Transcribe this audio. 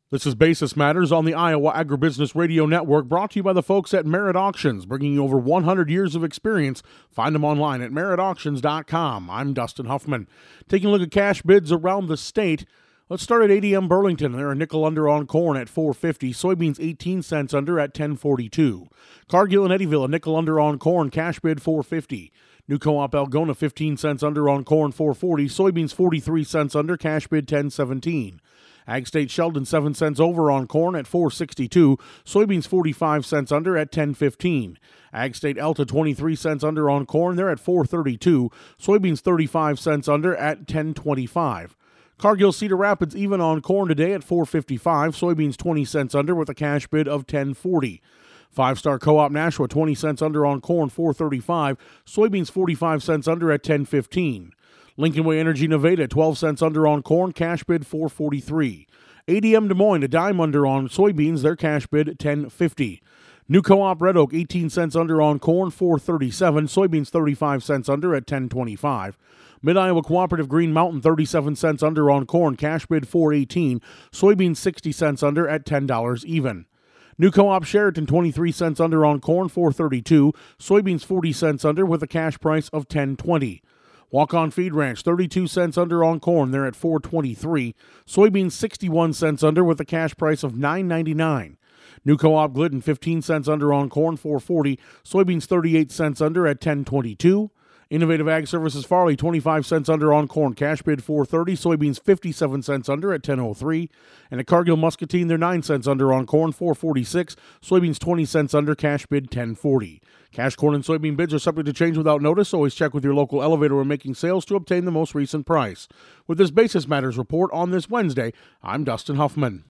This is Basis Matters on the Iowa Agribusiness Radio Network, brought to you by the folks at Merit Auctions, bringing you over 100 years of experience. Find them online at meritauctions.com. I'm Dustin Huffman. Taking a look at cash bids around the state. Let's start at ADM Burlington. They're a nickel under on corn at $4.50. Soybeans 18 cents under at $10.42. Cargill and Eddyville, a nickel under on corn, cash bid $4.50. New Co-op Algona 15 cents under on corn, $4.40. Soybeans 43 cents under, cash bid $10.17. Ag State Sheldon 7 cents over on corn at $4.62. Soybeans 45 cents under at $10.15. Ag State Elta 23 cents under on corn. They're at $4.32. Soybeans 35 cents under at $10.25. Cargill Cedar Rapids even on corn today at $4.55. Soybeans 20 cents under with a cash bid of $10.40. Five-Star Co-op Nashua 20 cents under on corn, $4.35. Soybeans 45 cents under at $10.15. Lincoln Way Energy Nevada 12 cents under on corn, cash bid $4.43. ADM Des Moines a dime under on soybeans, their cash bid $10.50. New Co-op Red Oak 18 cents under on corn, $4.37. Soybeans 35 cents under at $10.25. Mid-Iowa Cooperative Green Mountain 37 cents under on corn, cash bid $4.18. Soybeans 60 cents under at $10 even. New Co-op Sheraton 23 cents under on corn, $4.32. Soybeans 40 cents under with a cash price of $10.20. Walk-On Feed Ranch 32 cents under on corn, they're at $4.23. Soybeans 61 cents under with a cash price of $9.99. New Co-op Glidden 15 cents under on corn, $4.40. Soybeans 38 cents under at $10.22. Innovative Ag Services Farley 25 cents under on corn, cash bid $4.30. Soybeans 57 cents under at $10.03. And at Cargill Muscatine, they're 9 cents under on corn, $4.46. Soybeans 20 cents under, cash bid $10.40. Cash corn and soybean bids are subject to change without notice. Always check with your local elevator when making sales to obtain the most recent price. With this Basis Matters report on this Wednesday, I'm Dustin Huffman.